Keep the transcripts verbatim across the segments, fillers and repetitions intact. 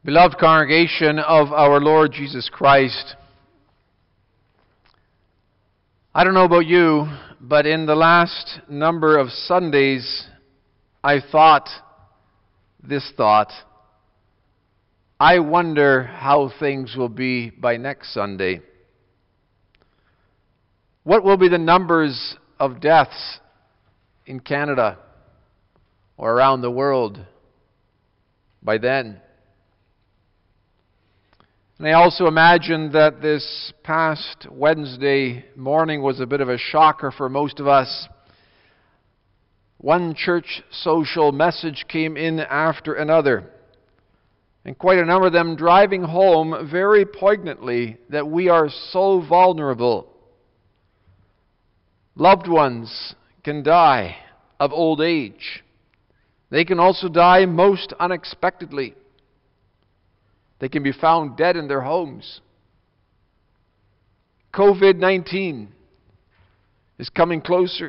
Beloved congregation of our Lord Jesus Christ, I don't know about you, but in the last number of Sundays, I thought this thought: I wonder how things will be by next Sunday. What will be the numbers of deaths in Canada or around the world by then? And I also imagine that this past Wednesday morning was a bit of a shocker for most of us. One church social message came in after another, and quite a number of them driving home very poignantly that we are so vulnerable. Loved ones can die of old age. They can also die most unexpectedly. They can be found dead in their homes. covid nineteen is coming closer.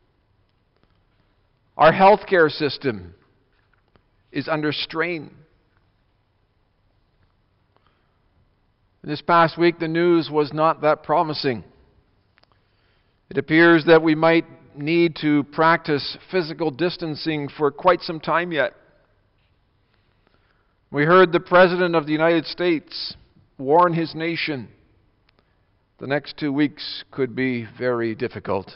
Our healthcare system is under strain. This past week, the news was not that promising. It appears that we might need to practice physical distancing for quite some time yet. We heard the President of the United States warn his nation the next two weeks could be very difficult.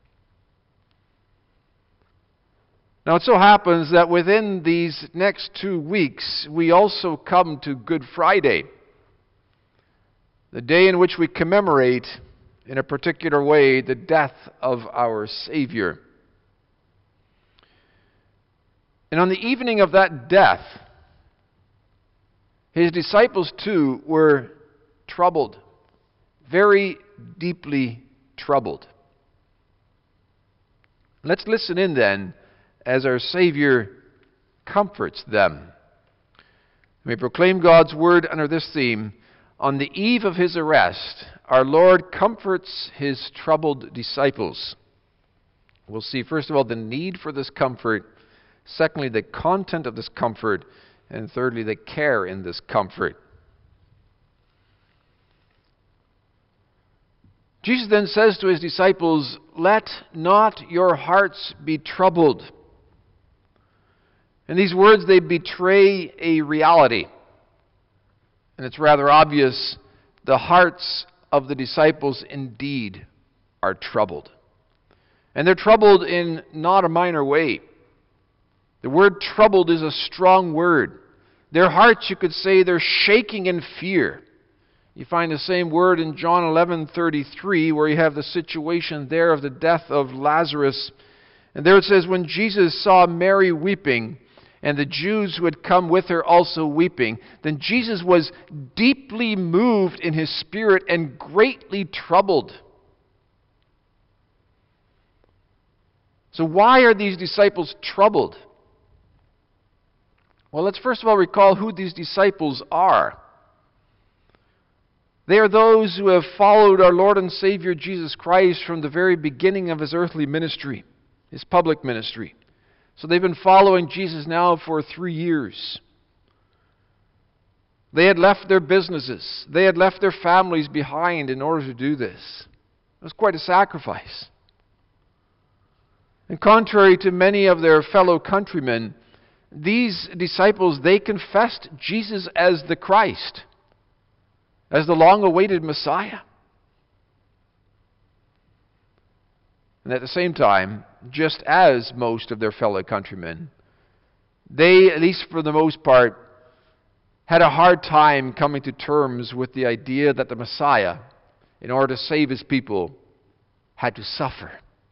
Now, it so happens that within these next two weeks, we also come to Good Friday, the day in which we commemorate, in a particular way, the death of our Savior. And on the evening of that death, His disciples too were troubled, very deeply troubled. Let's listen in then as our Savior comforts them. We proclaim God's word under this theme: on the eve of His arrest, our Lord comforts His troubled disciples. We'll see, first of all, the need for this comfort. Secondly, the content of this comfort. And thirdly, the care in this comfort. Jesus then says to His disciples, "Let not your hearts be troubled." And these words, they betray a reality. And it's rather obvious. The hearts of the disciples indeed are troubled. And they're troubled in not a minor way. The word troubled is a strong word. Their hearts, you could say, they're shaking in fear. You find the same word in John eleven thirty-three, where you have the situation there of the death of Lazarus. And there it says, when Jesus saw Mary weeping, and the Jews who had come with her also weeping, then Jesus was deeply moved in His spirit and greatly troubled. So why are these disciples troubled? Well, let's first of all recall who these disciples are. They are those who have followed our Lord and Savior Jesus Christ from the very beginning of His earthly ministry, His public ministry. So they've been following Jesus now for three years. They had left their businesses. They had left their families behind in order to do this. It was quite a sacrifice. And contrary to many of their fellow countrymen, these disciples, they confessed Jesus as the Christ, as the long-awaited Messiah. And at the same time, just as most of their fellow countrymen, they, at least for the most part, had a hard time coming to terms with the idea that the Messiah, in order to save His people, had to suffer.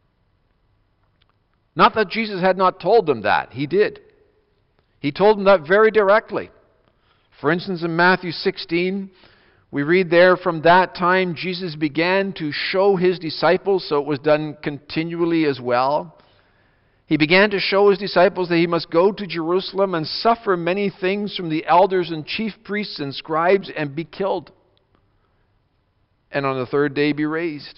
Not that Jesus had not told them that. He did. He told them that very directly. For instance, in Matthew sixteen, we read there, from that time Jesus began to show His disciples, so it was done continually as well. He began to show His disciples that He must go to Jerusalem and suffer many things from the elders and chief priests and scribes and be killed, and on the third day be raised.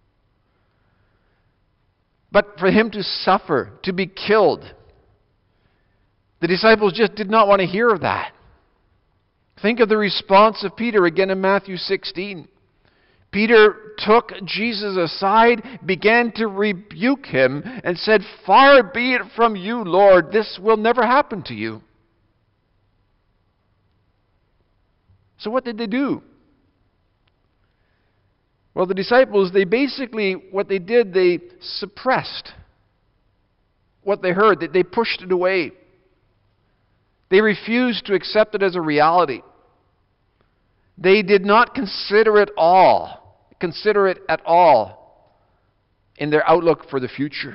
But for Him to suffer, to be killed, the disciples just did not want to hear of that. Think of the response of Peter again in Matthew sixteen. Peter took Jesus aside, began to rebuke him, and said, "Far be it from you, Lord, this will never happen to you." So what did they do? Well, the disciples, they basically, what they did, they suppressed what they heard. They pushed it away. They refused to accept it as a reality. They did not consider it all, consider it at all in their outlook for the future.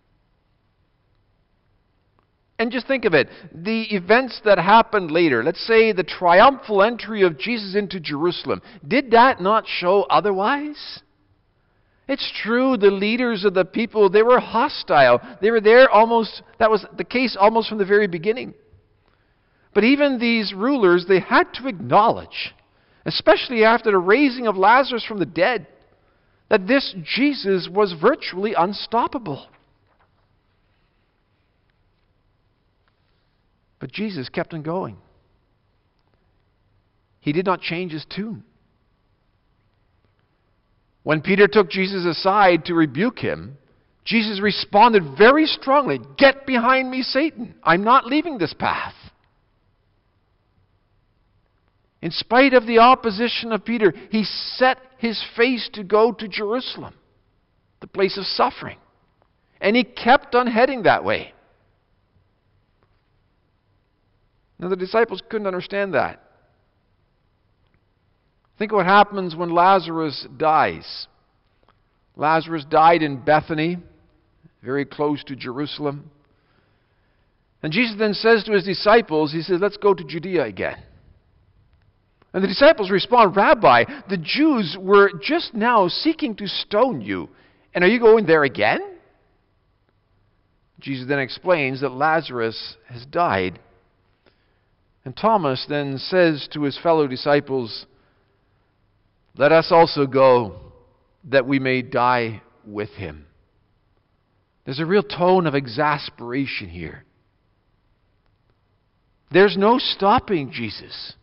And just think of it, the events that happened later, let's say the triumphal entry of Jesus into Jerusalem, did that not show otherwise? It's true, the leaders of the people, they were hostile. They were there almost, that was the case almost from the very beginning. But even these rulers, they had to acknowledge, especially after the raising of Lazarus from the dead, that this Jesus was virtually unstoppable. But Jesus kept on going. He did not change his tune. When Peter took Jesus aside to rebuke him, Jesus responded very strongly, "Get behind me, Satan. I'm not leaving this path." In spite of the opposition of Peter, he set his face to go to Jerusalem, the place of suffering. And he kept on heading that way. Now, the disciples couldn't understand that. Think of what happens when Lazarus dies. Lazarus died in Bethany, very close to Jerusalem. And Jesus then says to his disciples, he says, "Let's go to Judea again." And the disciples respond, "Rabbi, the Jews were just now seeking to stone you, and are you going there again?" Jesus then explains that Lazarus has died. And Thomas then says to his fellow disciples, "Let us also go, that we may die with him." There's a real tone of exasperation here. There's no stopping Jesus.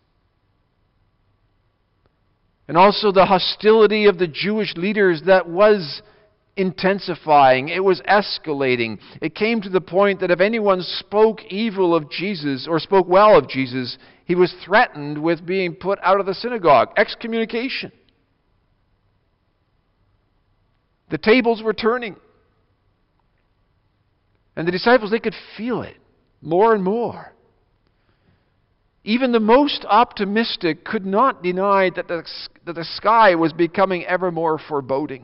And also the hostility of the Jewish leaders that was intensifying. It was escalating. It came to the point that if anyone spoke evil of Jesus or spoke well of Jesus, he was threatened with being put out of the synagogue, excommunication. The tables were turning. And the disciples, they could feel it more and more. Even the most optimistic could not deny that the, that the sky was becoming ever more foreboding.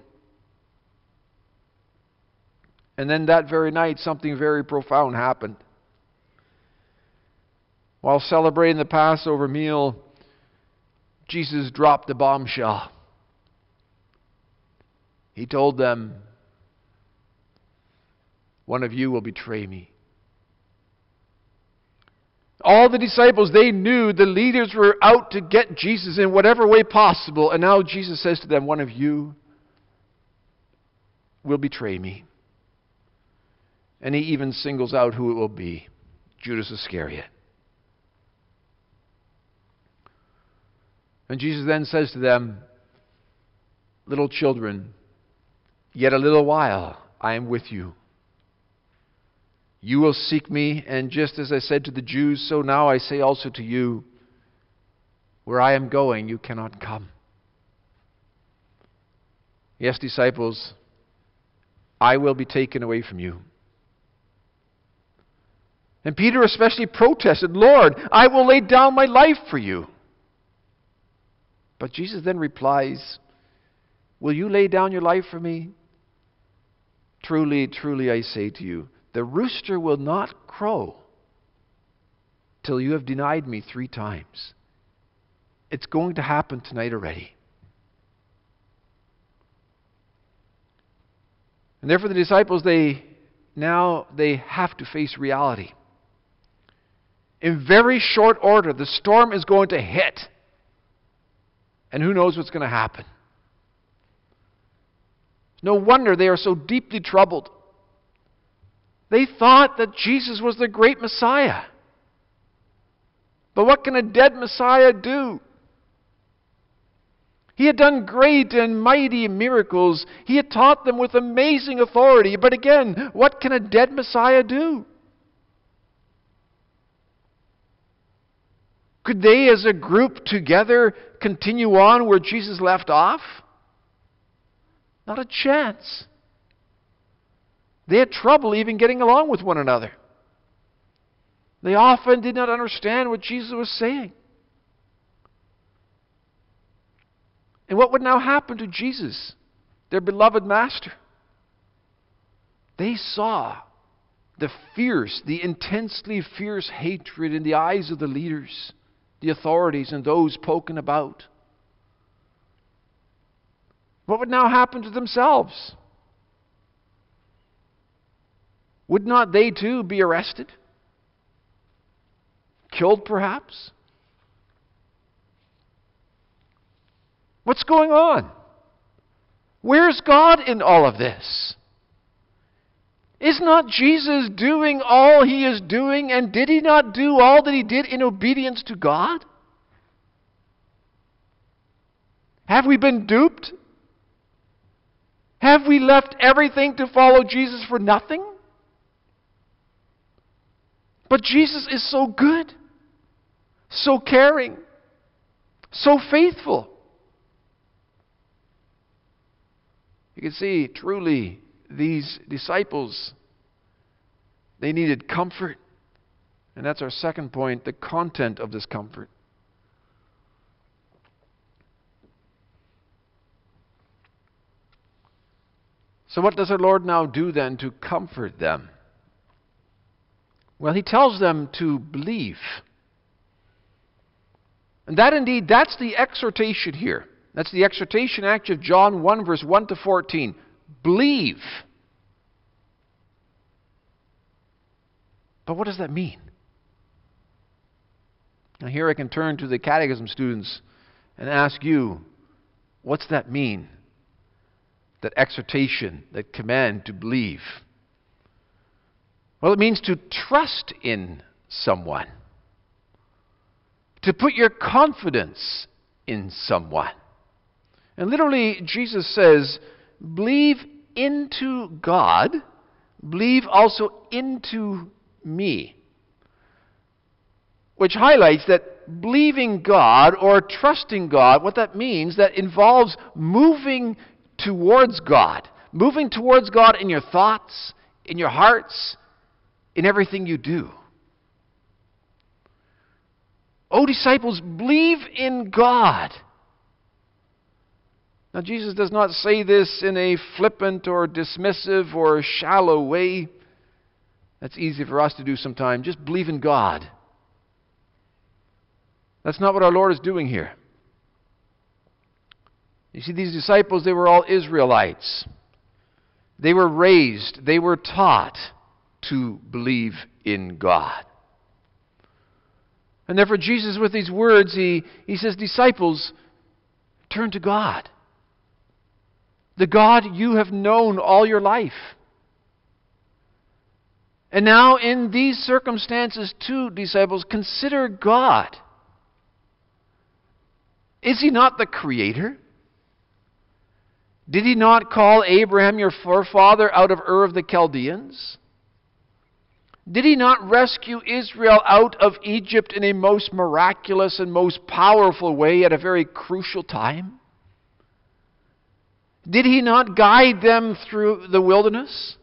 And then that very night, something very profound happened. While celebrating the Passover meal, Jesus dropped the bombshell. He told them, "One of you will betray me." All the disciples, they knew the leaders were out to get Jesus in whatever way possible. And now Jesus says to them, "One of you will betray me." And he even singles out who it will be, Judas Iscariot. And Jesus then says to them, "Little children, yet a little while I am with you. You will seek me, and just as I said to the Jews, so now I say also to you, where I am going, you cannot come." Yes, disciples, I will be taken away from you. And Peter especially protested, "Lord, I will lay down my life for you." But Jesus then replies, "Will you lay down your life for me? Truly, truly, I say to you, the rooster will not crow till you have denied me three times." It's going to happen tonight already. And therefore the disciples, they now they have to face reality. In very short order, the storm is going to hit. And who knows what's going to happen? No wonder they are so deeply troubled. They thought that Jesus was the great Messiah. But what can a dead Messiah do? He had done great and mighty miracles. He had taught them with amazing authority. But again, what can a dead Messiah do? Could they as a group together continue on where Jesus left off? Not a chance. They had trouble even getting along with one another. They often did not understand what Jesus was saying. And what would now happen to Jesus, their beloved Master? They saw the fierce, the intensely fierce hatred in the eyes of the leaders, the authorities, and those spoken about. What would now happen to themselves? Would not they too be arrested? Killed perhaps? What's going on? Where's God in all of this? Is not Jesus doing all He is doing, and did He not do all that He did in obedience to God? Have we been duped? Have we left everything to follow Jesus for nothing? But Jesus is so good, so caring, so faithful. You can see, truly, these disciples, they needed comfort. And that's our second point, the content of this comfort. So what does our Lord now do then to comfort them? Well, He tells them to believe. And that indeed, that's the exhortation here. That's the exhortation actually of John one, verse one to fourteen. Believe. But what does that mean? Now here I can turn to the catechism students and ask you, what's that mean? That exhortation, that command to believe. Well, it means to trust in someone. To put your confidence in someone. And literally, Jesus says, believe into God, believe also into me. Which highlights that believing God or trusting God, what that means, that involves moving towards God. Moving towards God in your thoughts, in your hearts, in everything you do. Oh, disciples, believe in God. Now, Jesus does not say this in a flippant or dismissive or shallow way. That's easy for us to do sometimes. Just believe in God. That's not what our Lord is doing here. You see, these disciples, they were all Israelites. They were raised, they were taught to believe in God. And therefore Jesus, with these words, he, he says, disciples, turn to God. The God you have known all your life. And now in these circumstances too, disciples, consider God. Is He not the Creator? Did He not call Abraham your forefather out of Ur of the Chaldeans? Did He not rescue Israel out of Egypt in a most miraculous and most powerful way at a very crucial time? Did He not guide them through the wilderness?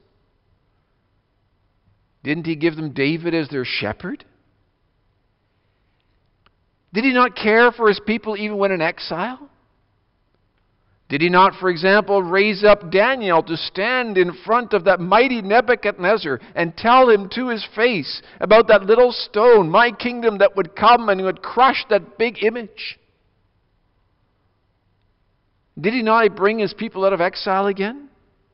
Didn't He give them David as their shepherd? Did He not care for His people even when in exile? Did He not, for example, raise up Daniel to stand in front of that mighty Nebuchadnezzar and tell him to his face about that little stone, my kingdom that would come and would crush that big image? Did He not bring His people out of exile again?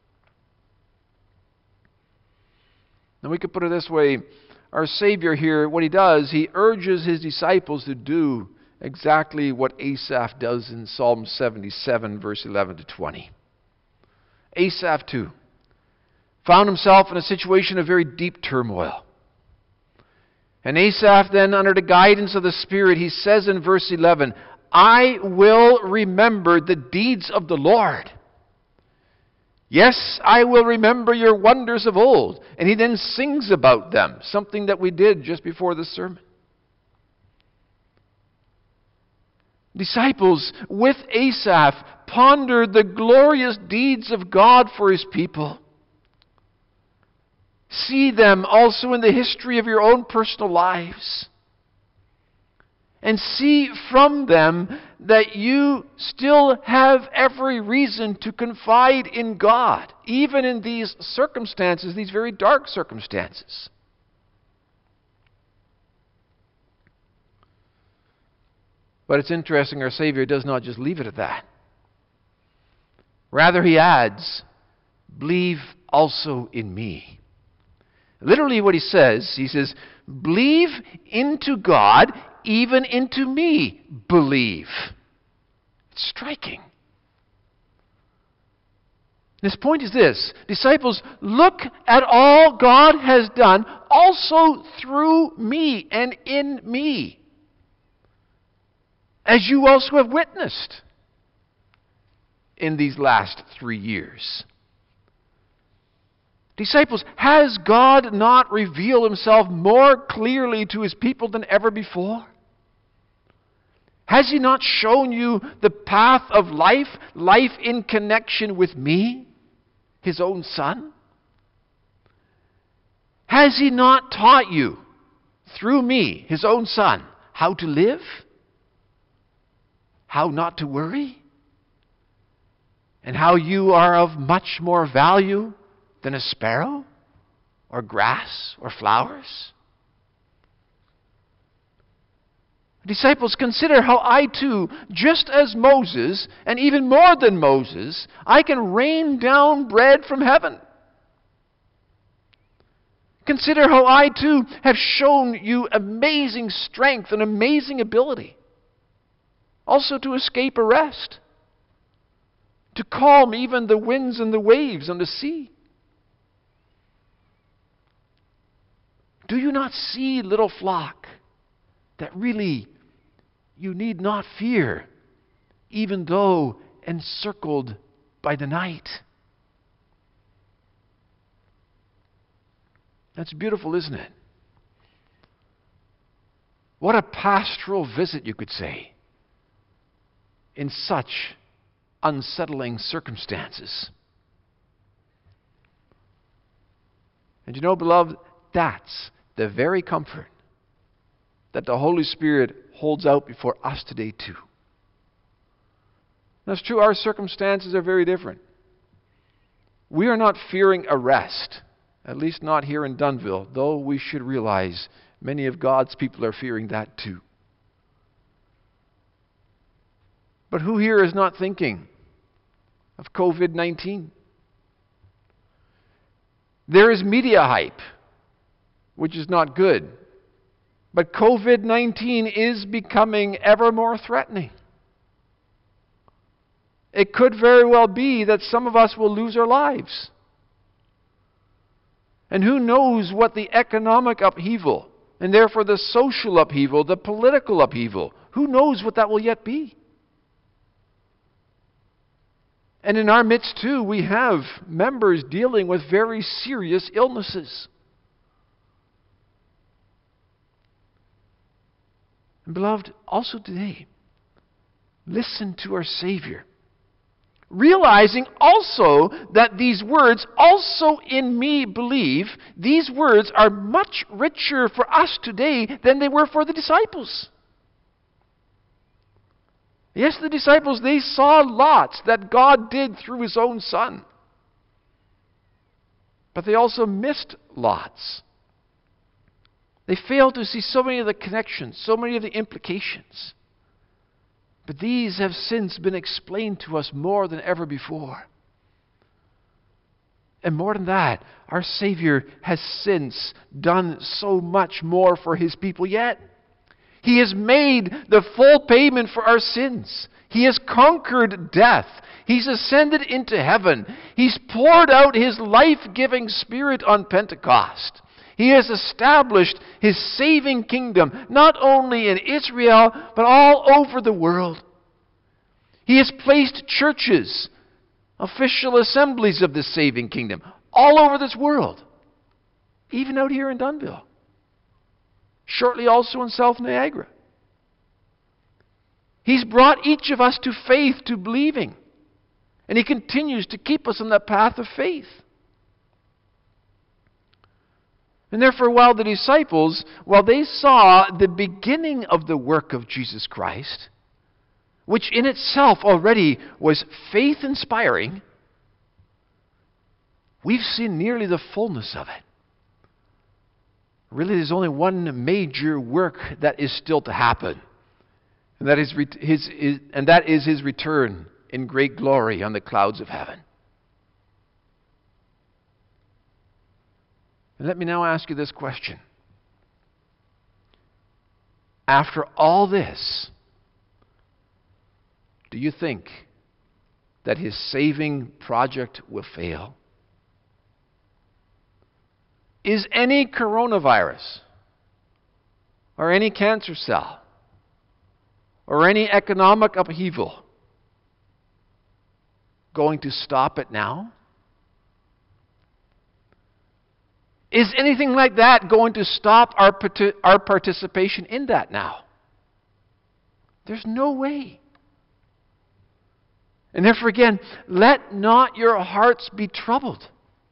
Now we could put it this way. Our Savior here, what He does, He urges His disciples to do exactly what Asaph does in Psalm seventy-seven, verse eleven to twenty. Asaph, too, found himself in a situation of very deep turmoil. And Asaph then, under the guidance of the Spirit, he says in verse eleven, I will remember the deeds of the Lord. Yes, I will remember your wonders of old. And he then sings about them, something that we did just before the sermon. Disciples, with Asaph, pondered the glorious deeds of God for his people. See them also in the history of your own personal lives. And see from them that you still have every reason to confide in God, even in these circumstances, these very dark circumstances. But it's interesting, our Savior does not just leave it at that. Rather, he adds, believe also in me. Literally what he says, he says, believe into God, even into me believe. It's striking. His point is this, disciples, look at all God has done also through me and in me, as you also have witnessed in these last three years. Disciples, has God not revealed himself more clearly to his people than ever before? Has he not shown you the path of life, life in connection with me, his own Son? Has he not taught you, through me, his own Son, how to live? How not to worry? And how you are of much more value than a sparrow, or grass, or flowers? Disciples, consider how I too, just as Moses, and even more than Moses, I can rain down bread from heaven. Consider how I too have shown you amazing strength and amazing ability. Also to escape arrest. To calm even the winds and the waves on the sea. Do you not see, little flock, that really you need not fear, even though encircled by the night? That's beautiful, isn't it? What a pastoral visit, you could say, in such unsettling circumstances. And you know, beloved, that's the very comfort that the Holy Spirit holds out before us today too. That's true, our circumstances are very different. We are not fearing arrest, at least not here in Dunnville, though we should realize many of God's people are fearing that too. But who here is not thinking of covid nineteen? There is media hype, which is not good. But covid nineteen is becoming ever more threatening. It could very well be that some of us will lose our lives. And who knows what the economic upheaval, and therefore the social upheaval, the political upheaval, who knows what that will yet be? And in our midst too, we have members dealing with very serious illnesses. And beloved, also today, listen to our Savior, realizing also that these words, also in me believe, these words are much richer for us today than they were for the disciples. Yes, the disciples, they saw lots that God did through his own Son. But they also missed lots. They failed to see so many of the connections, so many of the implications. But these have since been explained to us more than ever before. And more than that, our Savior has since done so much more for his people yet. He has made the full payment for our sins. He has conquered death. He's ascended into heaven. He's poured out his life-giving Spirit on Pentecost. He has established His saving kingdom, not only in Israel, but all over the world. He has placed churches, official assemblies of the saving kingdom, all over this world, even out here in Dunnville, shortly also in South Niagara. He's brought each of us to faith, to believing, and He continues to keep us on that path of faith. And therefore, while the disciples, while they saw the beginning of the work of Jesus Christ, which in itself already was faith-inspiring, we've seen nearly the fullness of it. Really, there's only one major work that is still to happen, and that is his, his, and that is His return in great glory on the clouds of heaven. And let me now ask you this question. After all this, do you think that His saving project will fail? Is any coronavirus, or any cancer cell, or any economic upheaval going to stop it now? Is anything like that going to stop our, our participation in that now? There's no way. And therefore again, let not your hearts be troubled.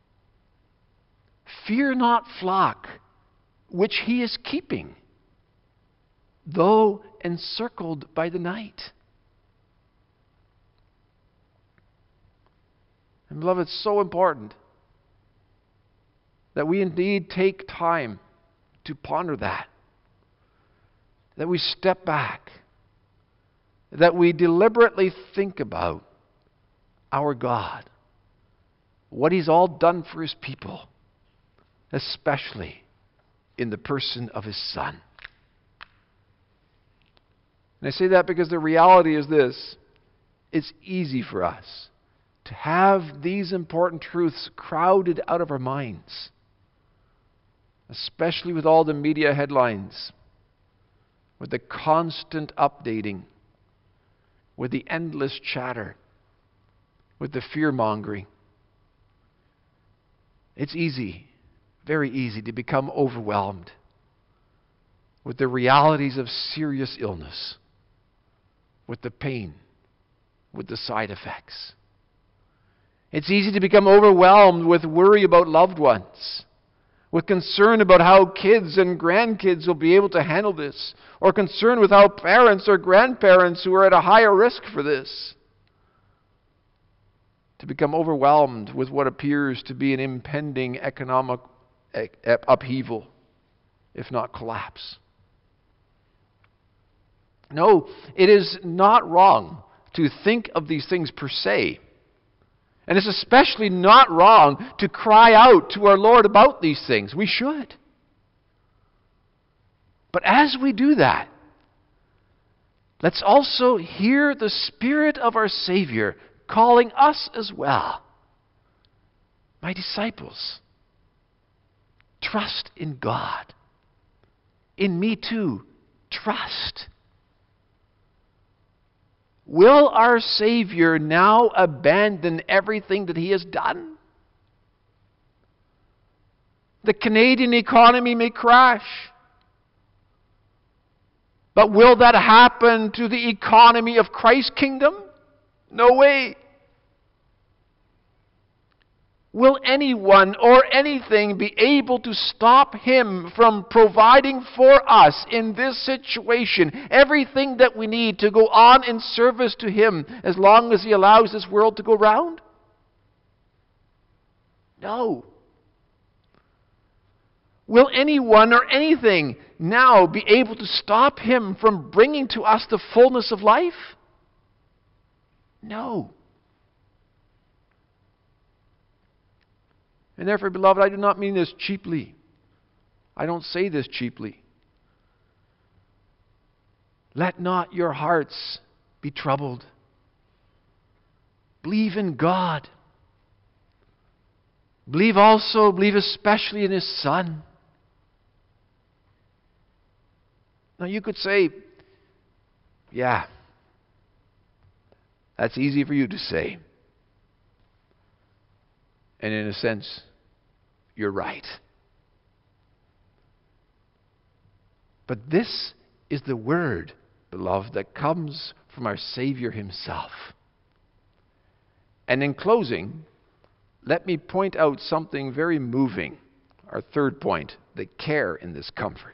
Fear not, flock, which He is keeping, though encircled by the night. And beloved, it's so important that we indeed take time to ponder that. That we step back. That we deliberately think about our God. What He's all done for His people. Especially in the person of His Son. And I say that because the reality is this. It's easy for us to have these important truths crowded out of our minds. Especially with all the media headlines, with the constant updating, with the endless chatter, with the fear-mongering. It's easy, very easy, to become overwhelmed with the realities of serious illness, with the pain, with the side effects. It's easy to become overwhelmed with worry about loved ones, with concern about how kids and grandkids will be able to handle this, or concern with how parents or grandparents who are at a higher risk for this, to become overwhelmed with what appears to be an impending economic upheaval, if not collapse. No, it is not wrong to think of these things per se. And it's especially not wrong to cry out to our Lord about these things. We should. But as we do that, let's also hear the Spirit of our Savior calling us as well. My disciples, trust in God. In me too, trust. Will our Savior now abandon everything that He has done? The Canadian economy may crash. But will that happen to the economy of Christ's kingdom? No way. Will anyone or anything be able to stop Him from providing for us in this situation everything that we need to go on in service to Him as long as He allows this world to go round? No. Will anyone or anything now be able to stop Him from bringing to us the fullness of life? No. And therefore, beloved, I do not mean this cheaply. I don't say this cheaply. Let not your hearts be troubled. Believe in God. Believe also, believe especially in His Son. Now you could say, yeah, that's easy for you to say. And in a sense, you're right. But this is the word, beloved, that comes from our Savior himself. And in closing, let me point out something very moving. Our third point, the care in this comfort.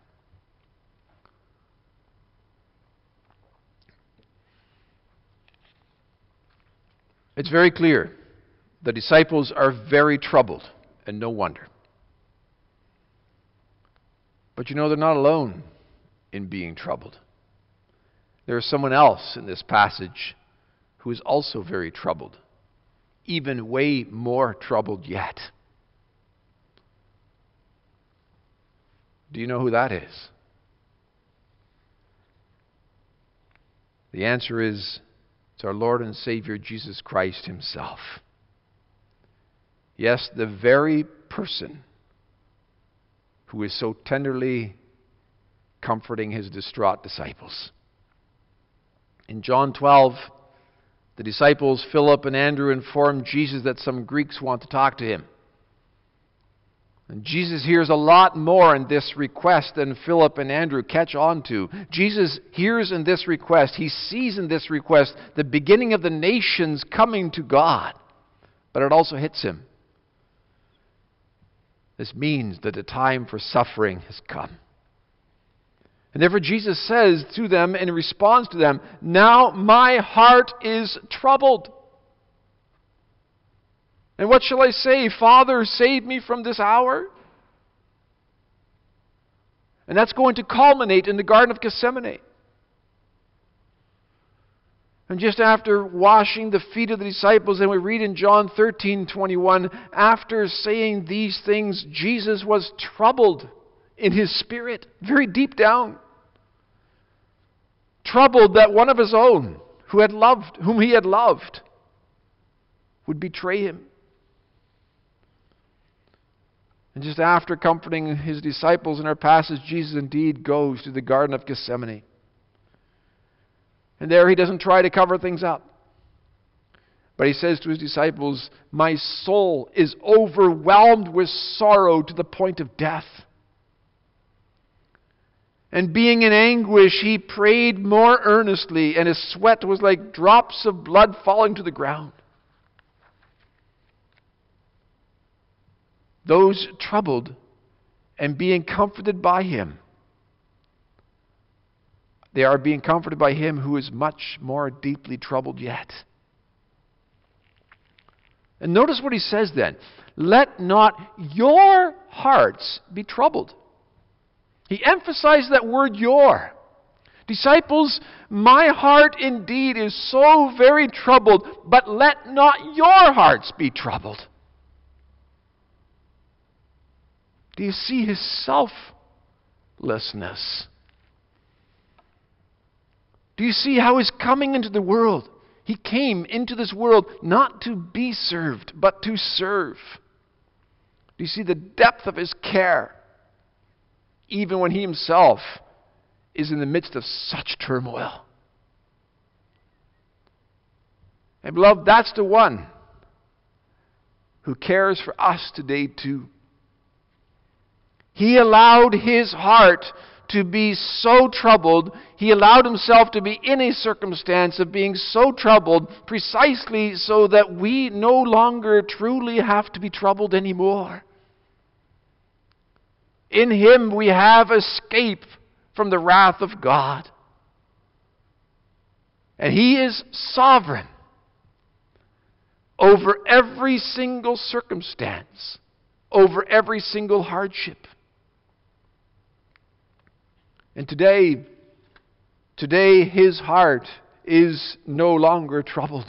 It's very clear. The disciples are very troubled, and no wonder. But you know, they're not alone in being troubled. There is someone else in this passage who is also very troubled, even way more troubled yet. Do you know who that is? The answer is, it's our Lord and Savior Jesus Christ himself. Yes, the very person who is so tenderly comforting his distraught disciples. In John twelve, the disciples Philip and Andrew inform Jesus that some Greeks want to talk to him. And Jesus hears a lot more in this request than Philip and Andrew catch on to. Jesus hears in this request, he sees in this request the beginning of the nations coming to God. But it also hits him. This means that the time for suffering has come. And therefore Jesus says to them in response to them, now my heart is troubled. And what shall I say? Father, save me from this hour? And that's going to culminate in the Garden of Gethsemane. And just after washing the feet of the disciples, and we read in John thirteen twenty-one, after saying these things, Jesus was troubled in his spirit, very deep down. Troubled that one of his own, who had loved, whom he had loved, would betray him. And just after comforting his disciples in our passage, Jesus indeed goes to the Garden of Gethsemane. And there he doesn't try to cover things up. But he says to his disciples, my soul is overwhelmed with sorrow to the point of death. And being in anguish, he prayed more earnestly, and his sweat was like drops of blood falling to the ground. Those troubled and being comforted by him, they are being comforted by him who is much more deeply troubled yet. And notice what he says then. Let not your hearts be troubled. He emphasized that word your. Disciples, my heart indeed is so very troubled, but let not your hearts be troubled. Do you see his selflessness? Do you see how he's coming into the world? He came into this world not to be served, but to serve. Do you see the depth of his care? Even when he himself is in the midst of such turmoil. And beloved, that's the one who cares for us today too. He allowed his heart to be so troubled. He allowed himself to be in a circumstance of being so troubled precisely so that we no longer truly have to be troubled anymore. In him we have escape from the wrath of God. And he is sovereign over every single circumstance, over every single hardship. And today, today his heart is no longer troubled.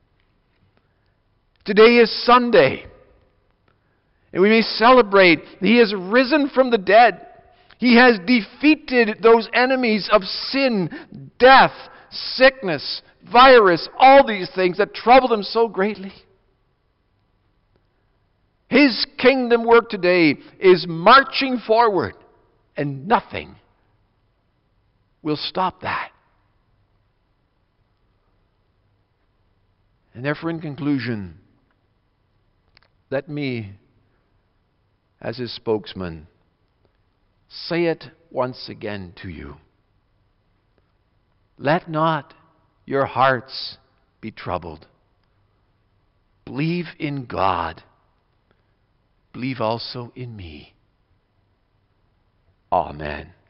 Today is Sunday. And we may celebrate he has risen from the dead. He has defeated those enemies of sin, death, sickness, virus, all these things that troubled him so greatly. His kingdom work today is marching forward, and nothing will stop that. And therefore, in conclusion, let me, as his spokesman, say it once again to you. Let not your hearts be troubled. Believe in God. Believe also in me. Amen.